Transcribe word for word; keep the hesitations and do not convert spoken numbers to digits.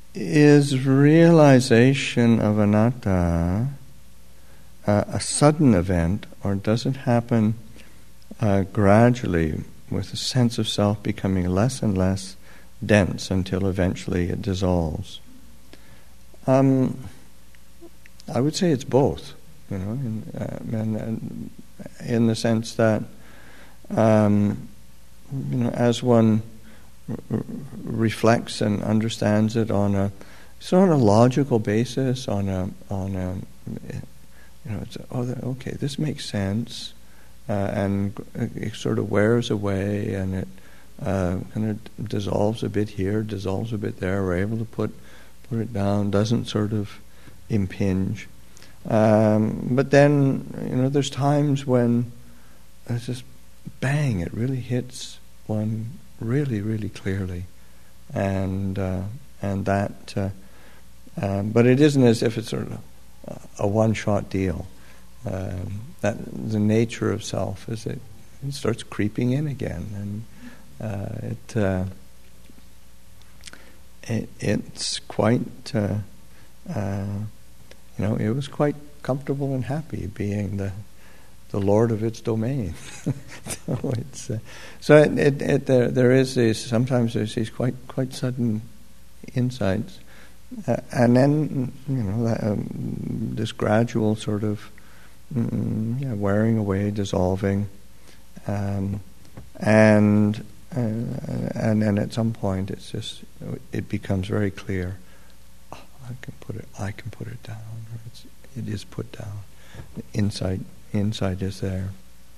is realization of anatta uh, a sudden event, or does it happen uh, gradually, with a sense of self becoming less and less dense until eventually it dissolves? Um, I would say it's both, you know, in, uh, and, and in the sense that, um, you know, as one r- reflects and understands it on a sort of logical basis, on a on a, you know, it's oh okay, this makes sense, uh, and it sort of wears away, and it uh, kind of dissolves a bit here, dissolves a bit there. We're able to put put it down, doesn't sort of impinge. Um, but then, you know, there's times when it's just bang, it really hits one really, really clearly, and uh, and that. Uh, um, but it isn't as if it's sort of a, a one-shot deal. Um, that the nature of self is it, it starts creeping in again, and uh, it, uh, it it's quite. Uh, uh, You know, it was quite comfortable and happy being the the lord of its domain. so it's uh, so it, it, it there, there is these, sometimes there's these quite quite sudden insights, uh, and then you know that, um, this gradual sort of mm, yeah, wearing away, dissolving, um, and uh, and then at some point it's just it becomes very clear. Oh, I can put it. I can put it down. It's, it is put down. The insight, insight is there.